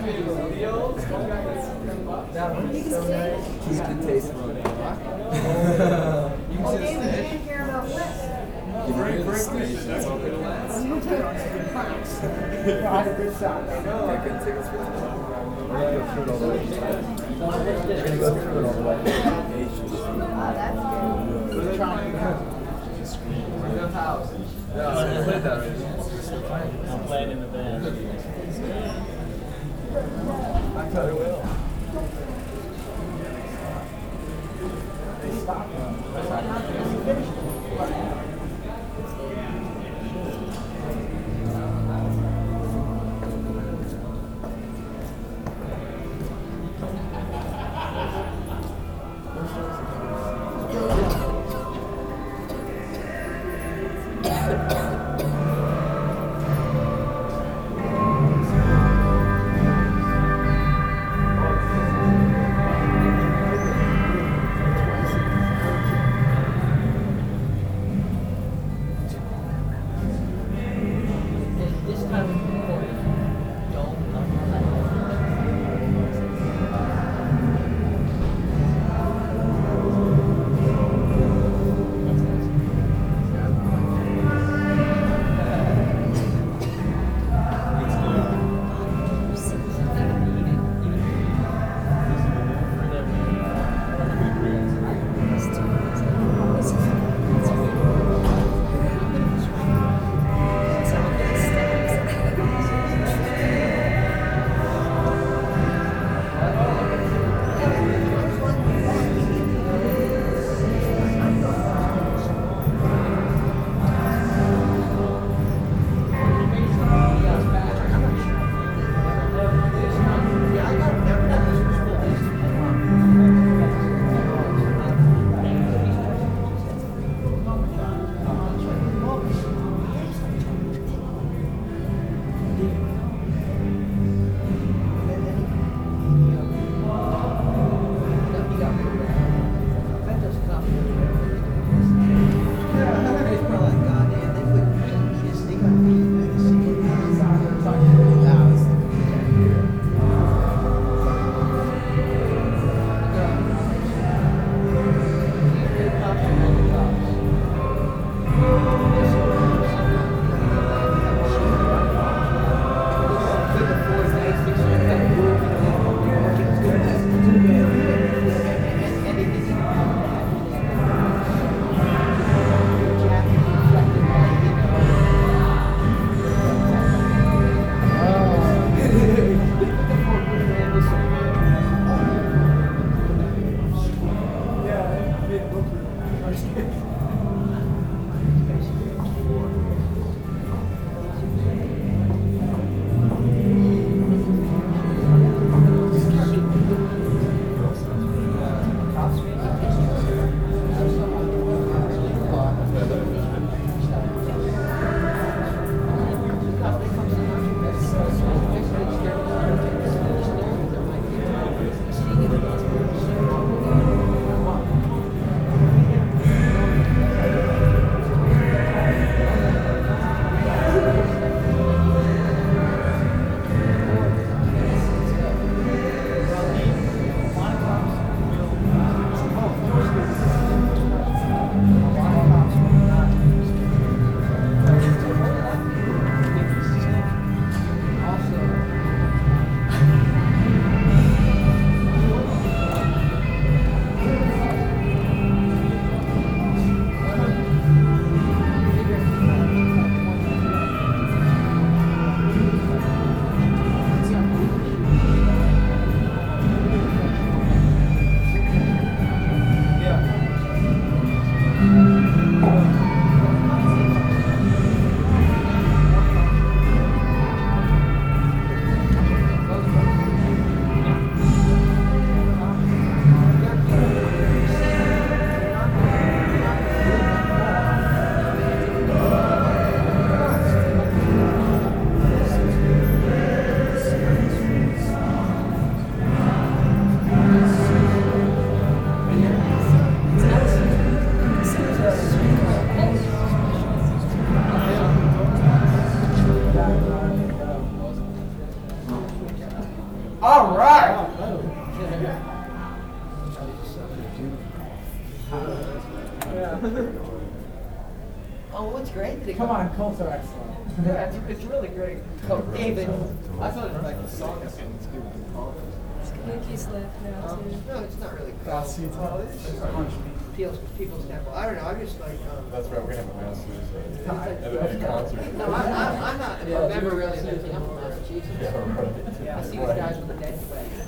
Keep the taste running. You can see the stage. You can the stage. That's all good plans. Got good tickets for tonight. We're gonna go through it all the way. We're gonna go through it all the way. We're trying to the house. Yeah, I played that already. I'm playing in the band. I thought it will. All right. Oh, what's great? That it Come on, Colts are excellent. Yeah, it's really great. David. I thought it like the song is getting stupid. Yuki's left now too. No, it's not really cool. People's temple. I don't know. I'm just like. That's right, we're gonna have a mass at a concert. No, I'm not a member really of the temple, Massachusetts. Yeah, right. I see these guys with the dead flag.